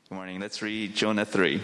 Good morning. Let's read Jonah 3.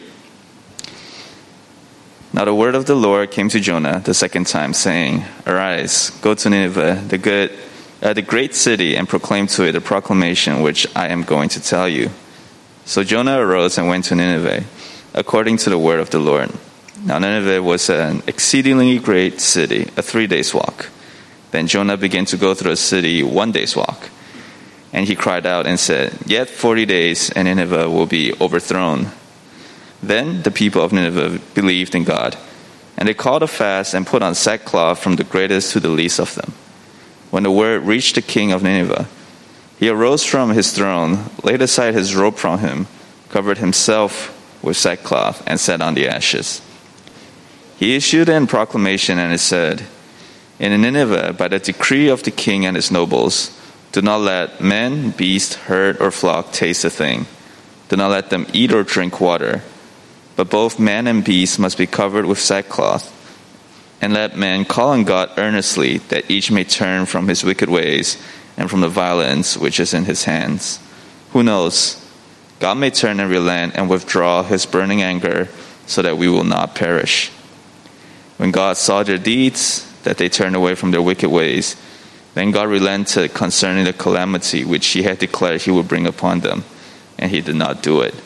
Now the word of the Lord came to Jonah the second time, saying, Arise, go to Nineveh, the great city, and proclaim to it a proclamation which I am going to tell you. So Jonah arose and went to Nineveh, according to the word of the Lord. Now Nineveh was an exceedingly great city, a 3 days' walk. Then Jonah began to go through the city 1 day's walk. And he cried out and said, Yet 40 days, and Nineveh will be overthrown. Then the people of Nineveh believed in God, and they called a fast and put on sackcloth from the greatest to the least of them. When the word reached the king of Nineveh, he arose from his throne, laid aside his robe from him, covered himself with sackcloth, and sat on the ashes. He issued a proclamation, and it said, In Nineveh, by the decree of the king and his nobles, do not let man, beast, herd, or flock taste a thing. Do not let them eat or drink water. But both man and beast must be covered with sackcloth. And let man call on God earnestly, that each may turn from his wicked ways and from the violence which is in his hands. Who knows? God may turn and relent and withdraw his burning anger, so that we will not perish. When God saw their deeds, that they turned away from their wicked ways, then God relented concerning the calamity which he had declared he would bring upon them, and he did not do it.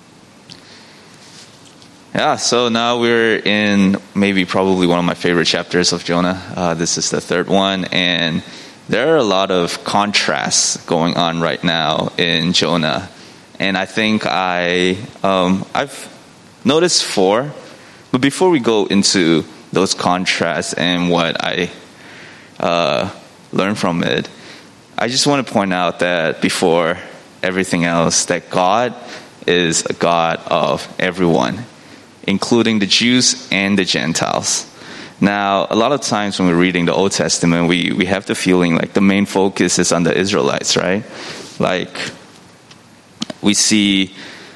So now we're in probably one of my favorite chapters of Jonah. This is the third one, and there are a lot of contrasts going on right now in Jonah. And I think I've noticed 4. But before we go into those contrasts and what I learn from it, I just want to point out that before everything else, that God is a God of everyone, including the Jews and the Gentiles. Now, a lot of times when we're reading the Old Testament, we have the feeling like the main focus is on the Israelites, right? Like we see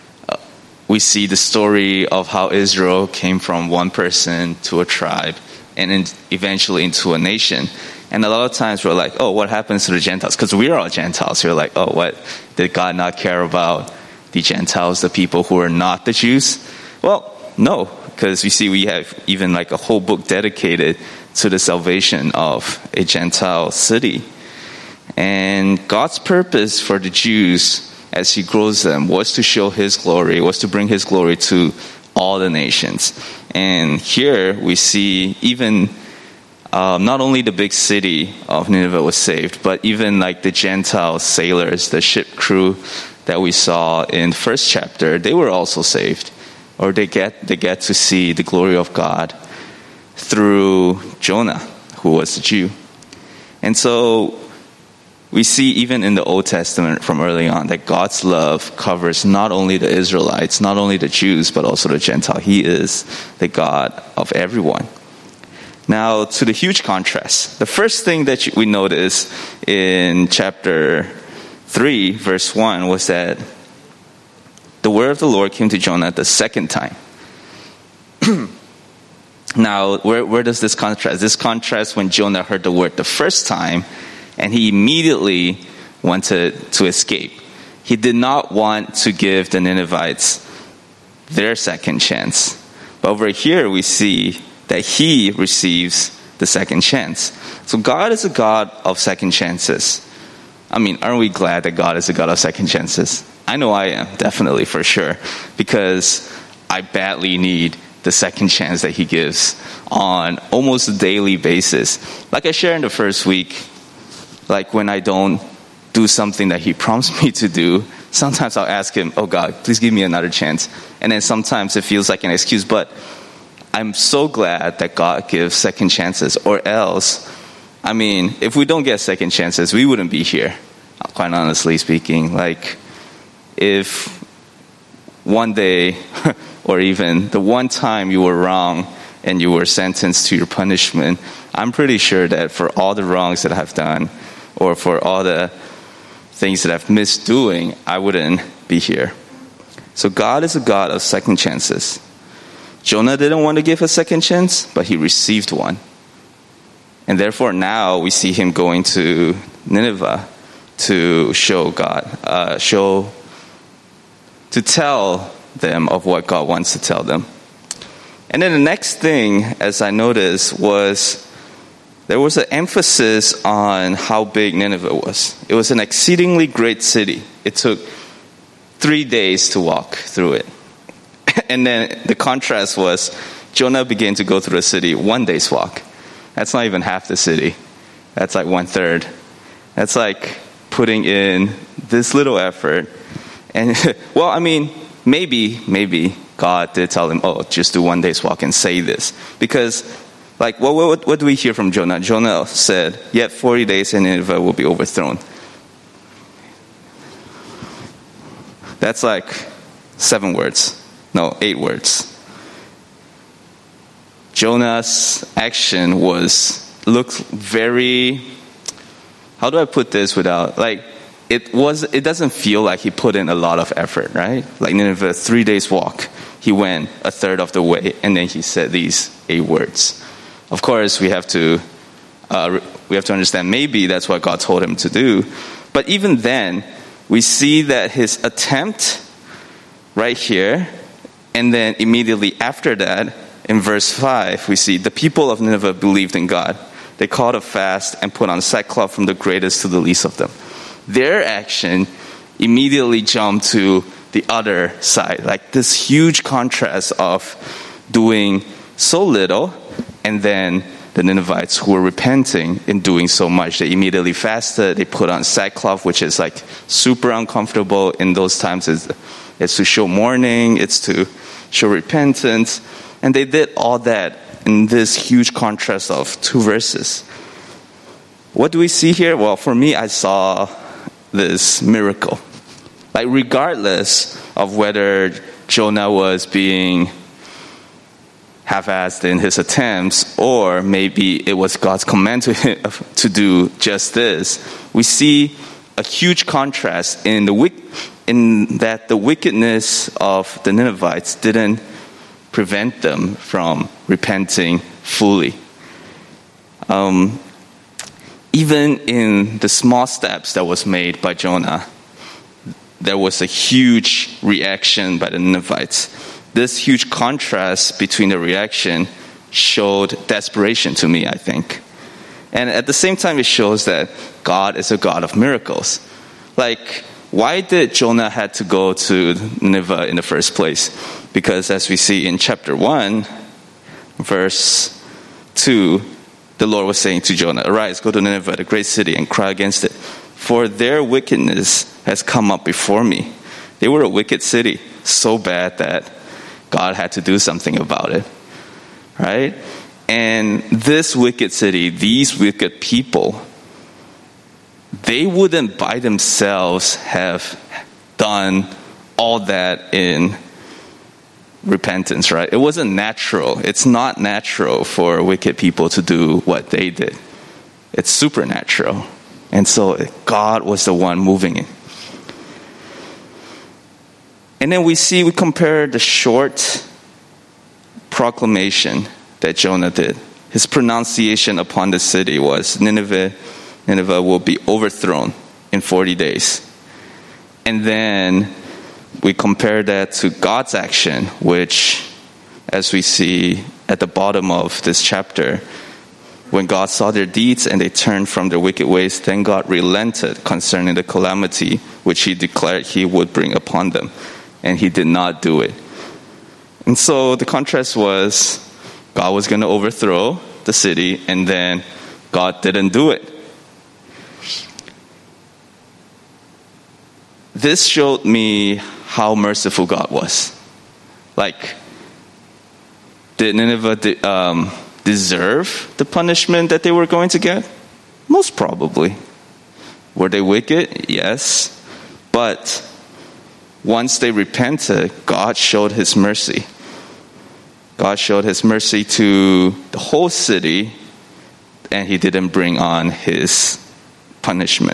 the story of how Israel came from one person to a tribe and then eventually into a nation. And a lot of times we're like, oh, what happens to the Gentiles? Because we're all Gentiles. You're like, oh, what? Did God not care about the Gentiles, the people who are not the Jews? Well, no, because we have even like a whole book dedicated to the salvation of a Gentile city. And God's purpose for the Jews as he grows them was to show his glory, was to bring his glory to all the nations. And here we see even not only the big city of Nineveh was saved, but even like the Gentile sailors, the ship crew that we saw in the first chapter, they were also saved. Or they get to see the glory of God through Jonah, who was a Jew. And so we see even in the Old Testament from early on that God's love covers not only the Israelites, not only the Jews, but also the Gentile. He is the God of everyone. Now, to the huge contrast, the first thing that we notice in chapter 3, verse 1, was that the word of the Lord came to Jonah the second time. Now, where does this contrast? This contrasts when Jonah heard the word the first time, and he immediately wanted to escape. He did not want to give the Ninevites their second chance. But over here we see that he receives the second chance. So God is a God of second chances. I mean, aren't we glad that God is a God of second chances? I know I am, definitely, for sure, because I badly need the second chance that he gives on almost a daily basis. Like I shared in the first week, like when I don't do something that he promised me to do, sometimes I'll ask him, oh God, please give me another chance. And then sometimes it feels like an excuse, but I'm so glad that God gives second chances, or else, I mean, if we don't get second chances, we wouldn't be here, quite honestly speaking. Like, if one day, or even the one time you were wrong and you were sentenced to your punishment, I'm pretty sure that for all the wrongs that I've done, or for all the things that I've missed doing, I wouldn't be here. So God is a God of second chances. Jonah didn't want to give a second chance, but he received one. And therefore now we see him going to Nineveh to show to tell them of what God wants to tell them. And then the next thing, as I noticed, was there was an emphasis on how big Nineveh was. It was an exceedingly great city. It took 3 days to walk through it. And then the contrast was Jonah began to go through the city 1 day's walk. That's not even half the city. That's like 1/3. That's like putting in this little effort. And, well, I mean, maybe God did tell him, oh, just do 1 day's walk and say this. Because, like, what do we hear from Jonah? Jonah said, yet 40 days and Nineveh will be overthrown. That's like 8 words. Jonah's action looked very, how do I put this without, like, it doesn't feel like he put in a lot of effort, right? Like Nineveh, 3 days walk. He went 1/3 of the way, and then he said these 8 words. Of course, we have to understand maybe that's what God told him to do. But even then, we see that his attempt right here, and then immediately after that, in verse 5, we see the people of Nineveh believed in God. They called a fast and put on sackcloth from the greatest to the least of them. Their action immediately jumped to the other side, like this huge contrast of doing so little, and then the Ninevites who were repenting in doing so much. They immediately fasted, they put on sackcloth, which is like super uncomfortable in those times. It's to show mourning, it's to show repentance. And they did all that in this huge contrast of 2 verses. What do we see here? Well, for me, I saw this miracle. Like, regardless of whether Jonah was being half-assed in his attempts, or maybe it was God's command to him to do just this, we see a huge contrast in that the wickedness of the Ninevites didn't prevent them from repenting fully. Even in the small steps that was made by Jonah, there was a huge reaction by the Ninevites. This huge contrast between the reaction showed desperation to me, I think. And at the same time, it shows that God is a God of miracles. Like, why did Jonah have to go to Nineveh in the first place? Because as we see in chapter 1, verse 2, the Lord was saying to Jonah, arise, go to Nineveh, the great city, and cry against it. For their wickedness has come up before me. They were a wicked city, so bad that God had to do something about it. Right? And this wicked city, these wicked people, they wouldn't by themselves have done all that in repentance, right? It wasn't natural. It's not natural for wicked people to do what they did. It's supernatural. And so God was the one moving it. And then we compare the short proclamation that Jonah did. His pronunciation upon the city was, Nineveh will be overthrown in 40 days. And then we compare that to God's action, which, as we see at the bottom of this chapter, when God saw their deeds and they turned from their wicked ways, then God relented concerning the calamity which he declared he would bring upon them. And he did not do it. And so the contrast was, God was going to overthrow the city, and then God didn't do it. This showed me how merciful God was. Like, did Nineveh deserve the punishment that they were going to get? Most probably. Were they wicked? Yes. But once they repented, God showed his mercy. God showed his mercy to the whole city, and he didn't bring on his punishment.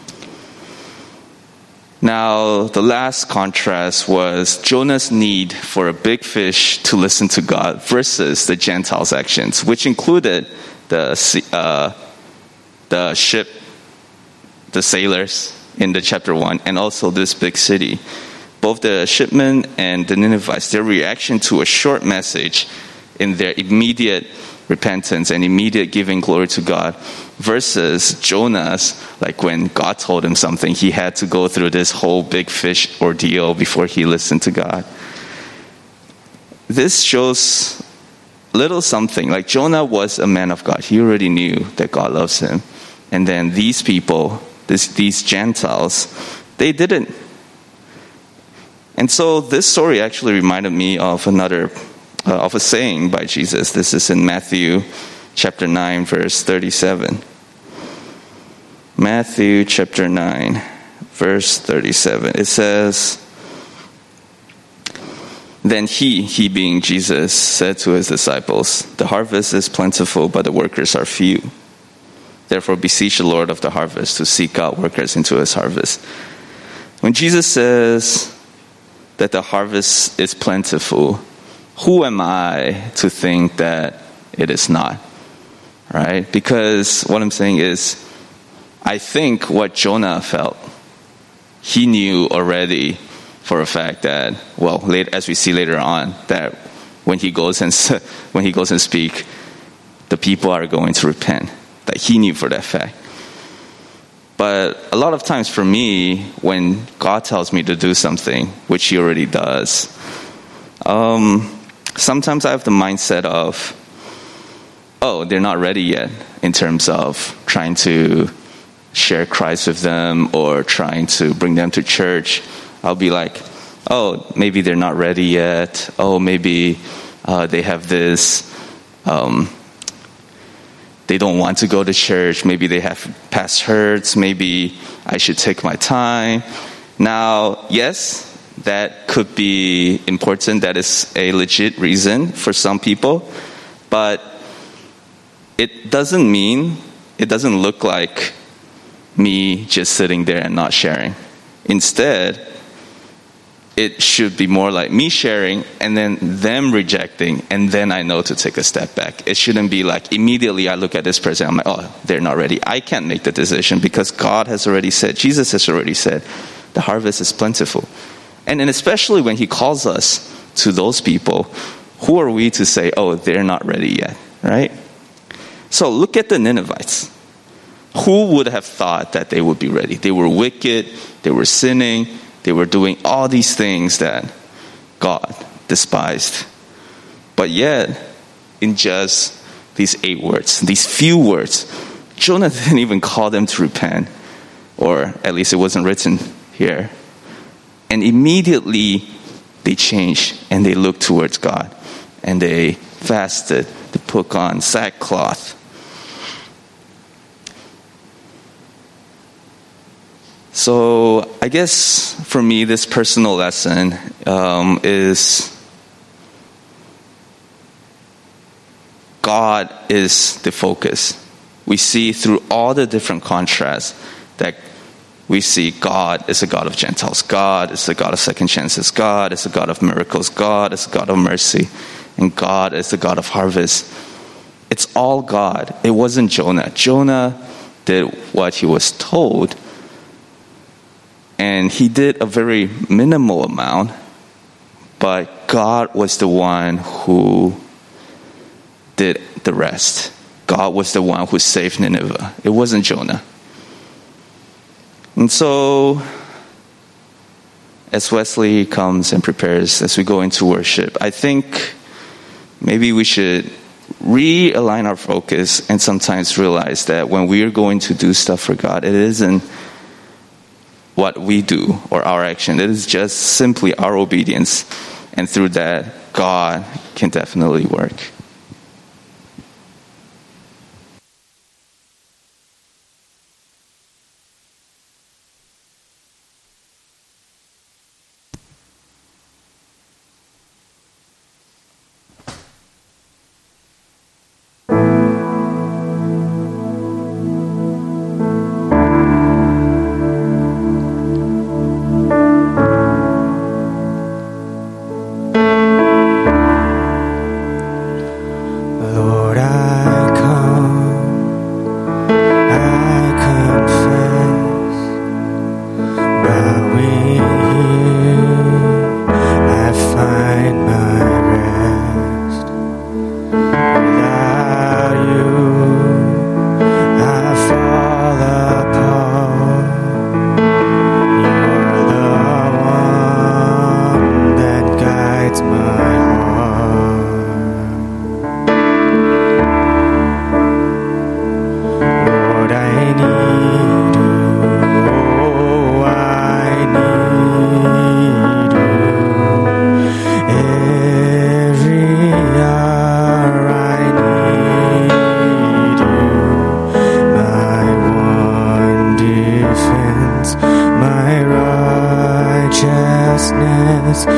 Now, the last contrast was Jonah's need for a big fish to listen to God versus the Gentiles' actions, which included the ship, the sailors in the chapter 1, and also this big city. both the shipmen and the Ninevites, their reaction to a short message in their immediate repentance and immediate giving glory to God, versus Jonah's, like when God told him something, he had to go through this whole big fish ordeal before he listened to God. This shows little something. Like Jonah was a man of God. He already knew that God loves him. And then these people, these Gentiles, they didn't. And so this story actually reminded me of of a saying by Jesus. This is in Matthew chapter 9, verse 37. Matthew chapter 9, verse 37. It says, "Then he being Jesus, said to his disciples, 'The harvest is plentiful, but the workers are few. Therefore beseech the Lord of the harvest to seek out workers into his harvest.'" When Jesus says that the harvest is plentiful, who am I to think that it is not? Right? Because what I'm saying is, I think what Jonah felt, he knew already for a fact that, well, as we see later on, that when he goes and speak, the people are going to repent. That he knew for that fact. But a lot of times for me, when God tells me to do something, which he already does, sometimes I have the mindset of, oh, they're not ready yet, in terms of trying to share Christ with them or trying to bring them to church. I'll be like, oh, maybe they're not ready yet. Oh, maybe they have this, they don't want to go to church. Maybe they have past hurts. Maybe I should take my time. Now, yes, that could be important. That is a legit reason for some people. But it doesn't look like me just sitting there and not sharing. Instead, it should be more like me sharing and then them rejecting, and then I know to take a step back. It shouldn't be like immediately I look at this person, I'm like, oh, they're not ready. I can't make the decision because God has already said, Jesus has already said, the harvest is plentiful. And especially when he calls us to those people, who are we to say, oh, they're not ready yet, right? So look at the Ninevites. Who would have thought that they would be ready? They were wicked, they were sinning, they were doing all these things that God despised. But yet, in just these 8 words, these few words, Jonah didn't even call them to repent, or at least it wasn't written here. And immediately they changed and they looked towards God and they fasted, they put on sackcloth. So I guess for me, this personal lesson is God is the focus. We see through all the different contrasts that we see God is a God of Gentiles. God is a God of second chances. God is a God of miracles. God is a God of mercy. And God is the God of harvest. It's all God. It wasn't Jonah. Jonah did what he was told. And he did a very minimal amount. But God was the one who did the rest. God was the one who saved Nineveh. It wasn't Jonah. And so, as Wesley comes and prepares, as we go into worship, I think maybe we should realign our focus and sometimes realize that when we are going to do stuff for God, it isn't what we do or our action. It is just simply our obedience. And through that, God can definitely work.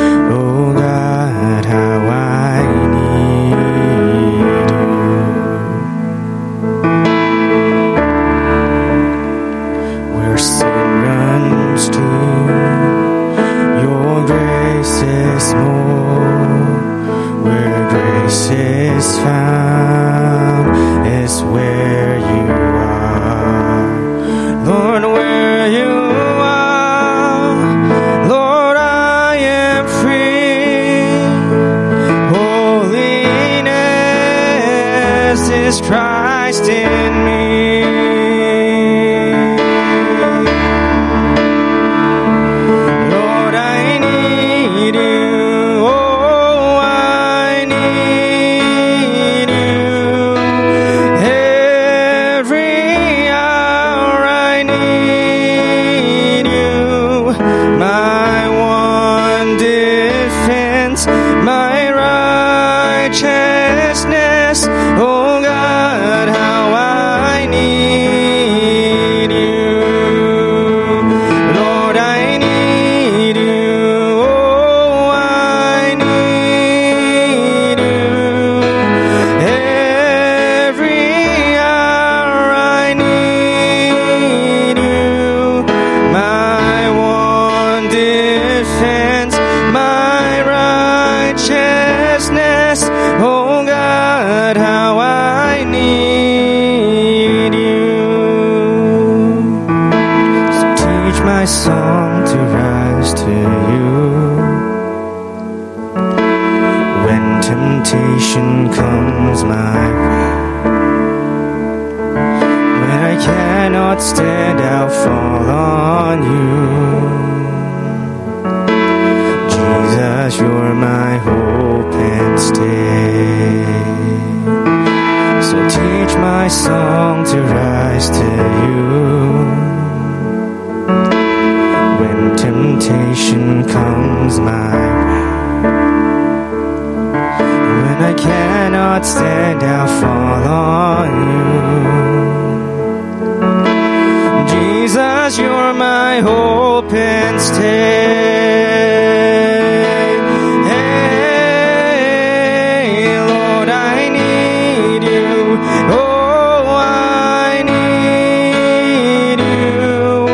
Oh God, how I need you. Where sin runs to, your grace is more. Where grace is found is where you are. Lord, where you are, Lord, I am free. Holiness is Christ in me. Lord, I need you. Oh, I need you. Every hour I need you. My one defense, my righteousness. Oh God, how I need you. Lord, I need you. Oh, I need you. Every hour I need you. My one defense, my righteousness. Oh God, how I need you. So teach my song to rise to you. When temptation comes my way, when I cannot stand, I'll fall on you. Jesus, you're my hope and stay. So teach my song to rise to you. When temptation comes my way, when I cannot stand, I'll fall on you. Jesus, you're my hope and stay. Hey, Lord, I need you. Oh, I need you.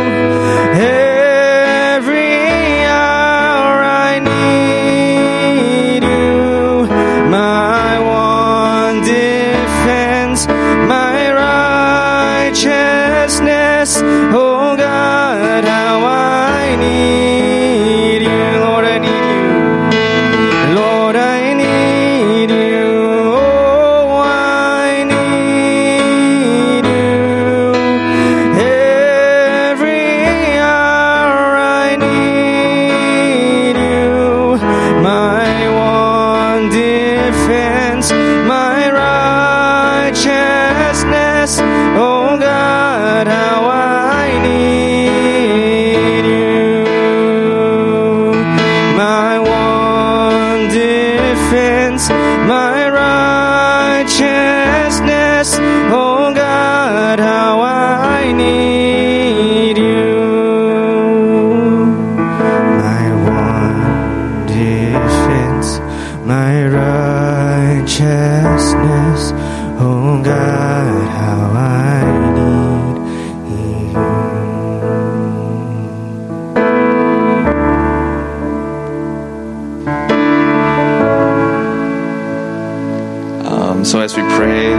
Every hour I need you. My one defense, my righteousness. Oh God, how I need you. Lord, I need you. Lord, I need you. Oh, I need you. Every hour I need you. My one defense, my righteousness. Oh God, how I need you. My one defense, my righteousness. Oh God, how I need you. My one defense, my righteousness. Oh God, how I need you. So as we pray,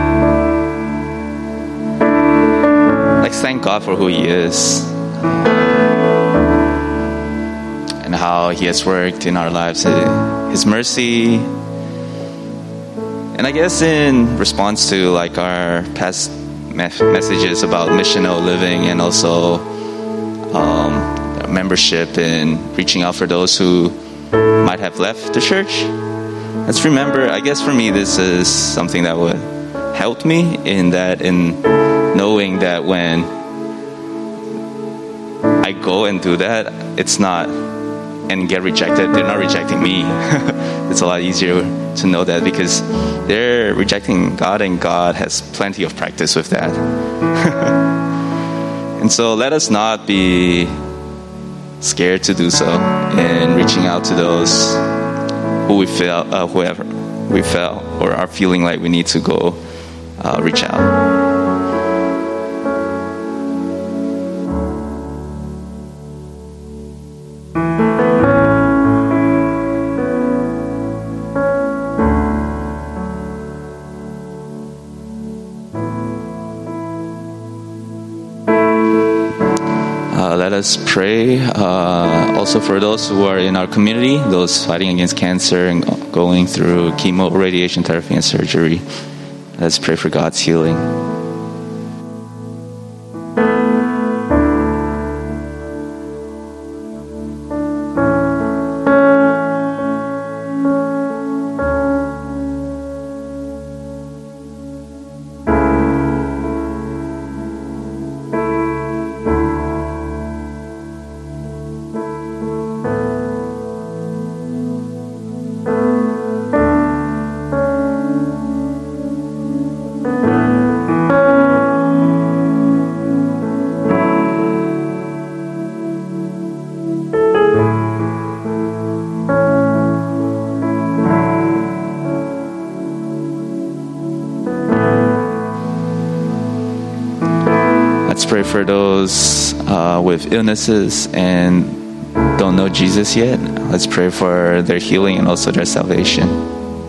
let's thank God for who He is and how He has worked in our lives, His mercy. And I guess in response to like our past messages about missional living and also membership and reaching out for those who might have left the church, let's remember, I guess for me, this is something that would help me in knowing that when I go and do that, it's not, and get rejected, they're not rejecting me. It's a lot easier to know that because they're rejecting God and God has plenty of practice with that. And so let us not be scared to do so, and reaching out to those who we feel, whoever we felt or are feeling like we need to go reach out. Let us pray also for those who are in our community, those fighting against cancer and going through chemo, radiation therapy, and surgery. Let's pray for God's healing. Let's pray for those with illnesses and don't know Jesus yet. Let's pray for their healing and also their salvation.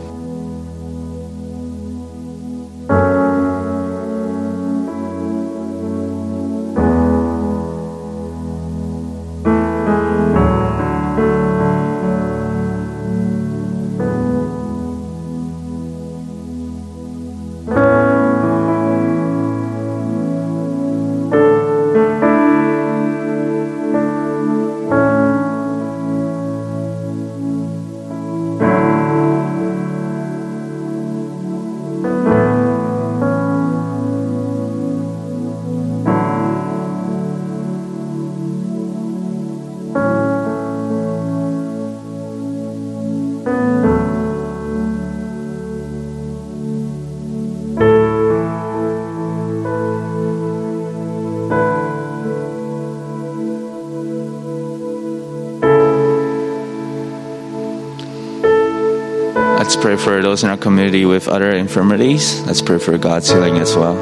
Let's pray for those in our community with other infirmities. Let's pray for God's healing as well.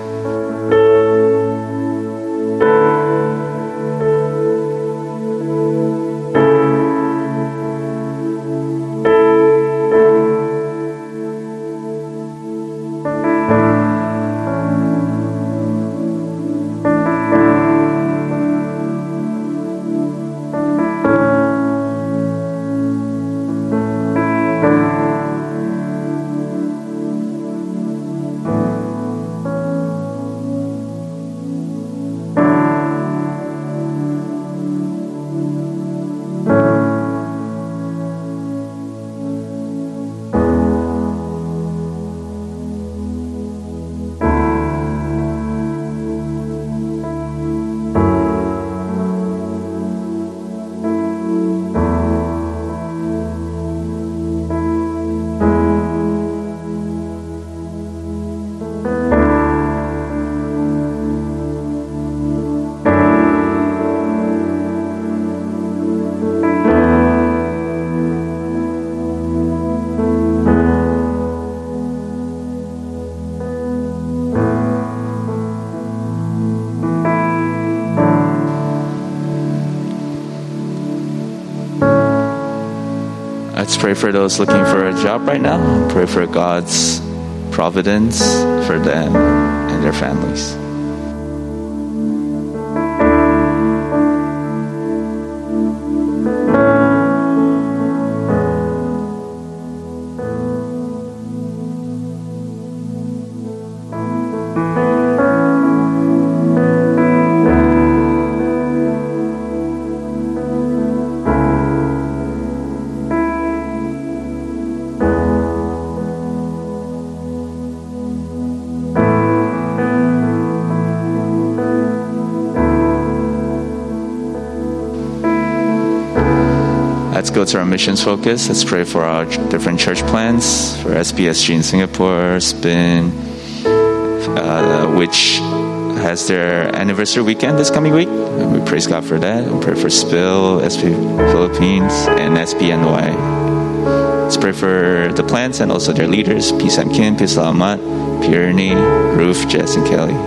Let's pray for those looking for a job right now. Pray for God's providence for them and their families. Let's go to our missions focus. Let's pray for our different church plans for SPSG in Singapore, SPIN, which has their anniversary weekend this coming week. And we praise God for that. We pray for Spill, SP Philippines, and SPNY. Let's pray for the plants and also their leaders, P. Sam Kim, P. Salamat, Pierni, Ruth, Jess, and Kelly.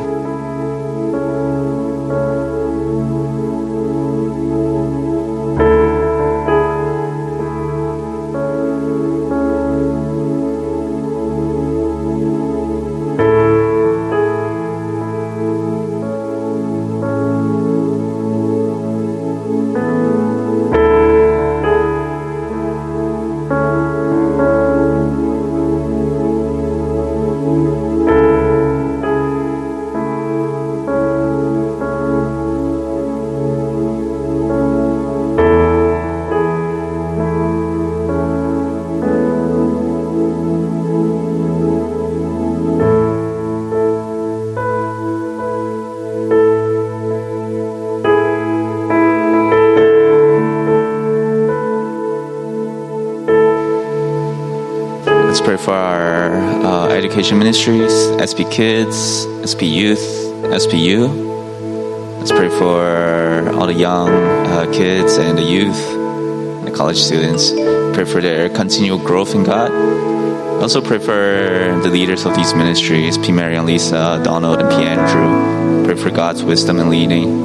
Let's pray for our education ministries, SP Kids, SP Youth, SPU. Let's pray for all the young kids and the youth and the college students. Pray for their continual growth in God. Also pray for the leaders of these ministries, P. Mary and Lisa, Donald, and P. Andrew. Pray for God's wisdom and leading.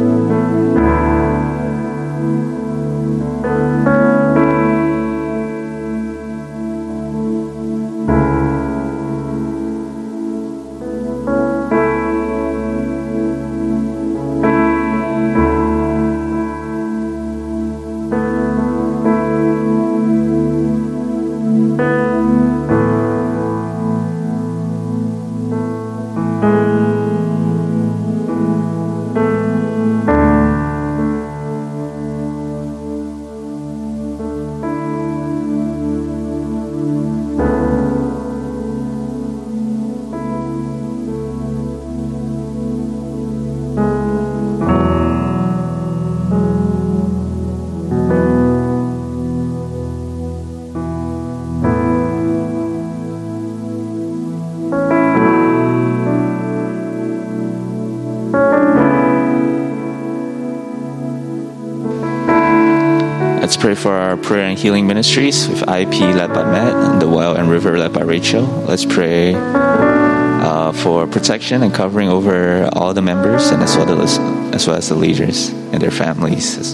Let's pray for our prayer and healing ministries with IP led by Matt and the Well and River led by Rachel. Let's pray for protection and covering over all the members and as well as the leaders and their families.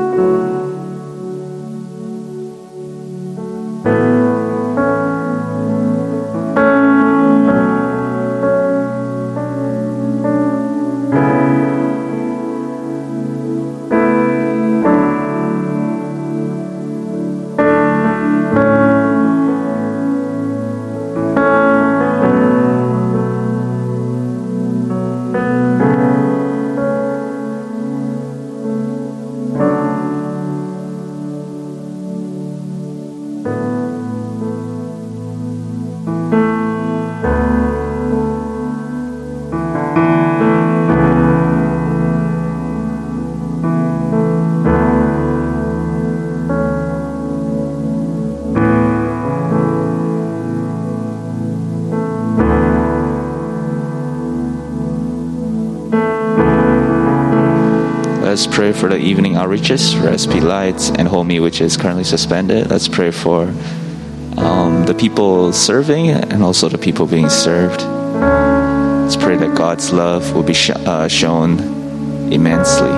Let's pray for the evening outreaches for SP Lights and Homie, which is currently suspended. Let's pray for the people serving and also the people being served. Let's pray that God's love will be shown immensely.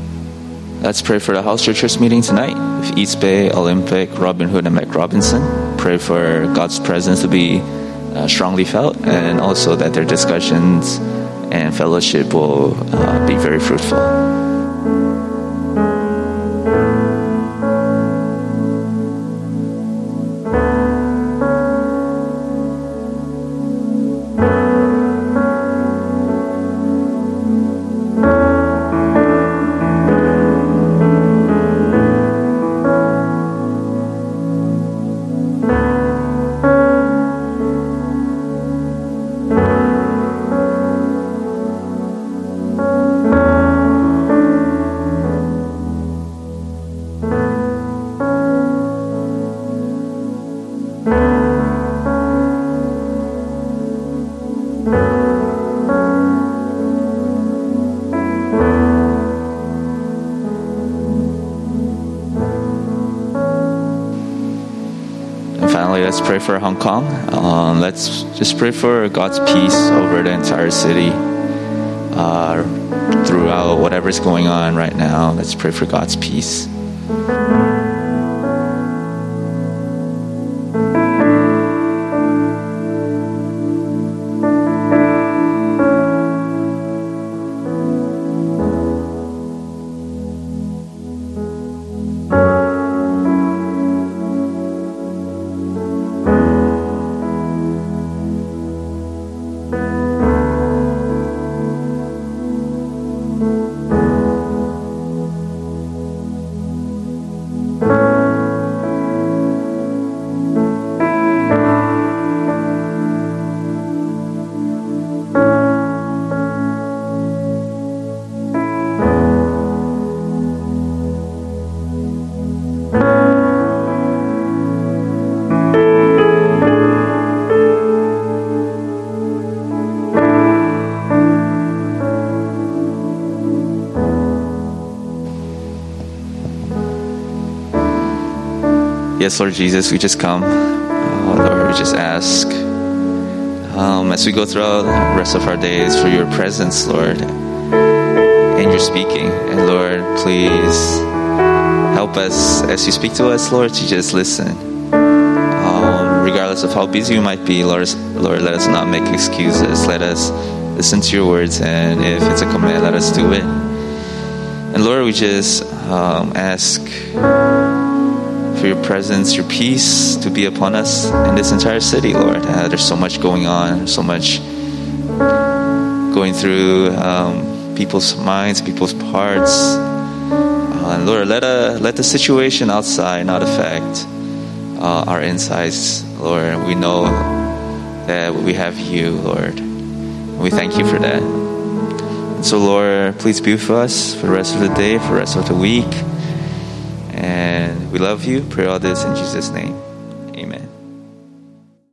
Let's pray for the House Churches meeting tonight with East Bay, Olympic, Robin Hood, and Mike Robinson. pray for God's presence to be strongly felt, and also that their discussions and fellowship will be very fruitful. Let's pray for Hong Kong. Let's just pray for God's peace over the entire city throughout whatever's going on right now. Let's pray for God's peace. Yes, Lord Jesus, we just come. Lord, we just ask as we go throughout the rest of our days for your presence, Lord, and your speaking. And Lord, please help us as you speak to us, Lord, to just listen. Regardless of how busy we might be, Lord, let us not make excuses. Let us listen to your words, and if it's a command, let us do it. And Lord, we just ask for your presence, your peace to be upon us in this entire city, Lord. There's so much going on, so much going through people's minds, people's hearts. And Lord, let the situation outside not affect our insides, Lord. We know that we have you, Lord. And we thank you for that. And so, Lord, please be with us for the rest of the day, for the rest of the week. And we love you. Pray all this in Jesus' name.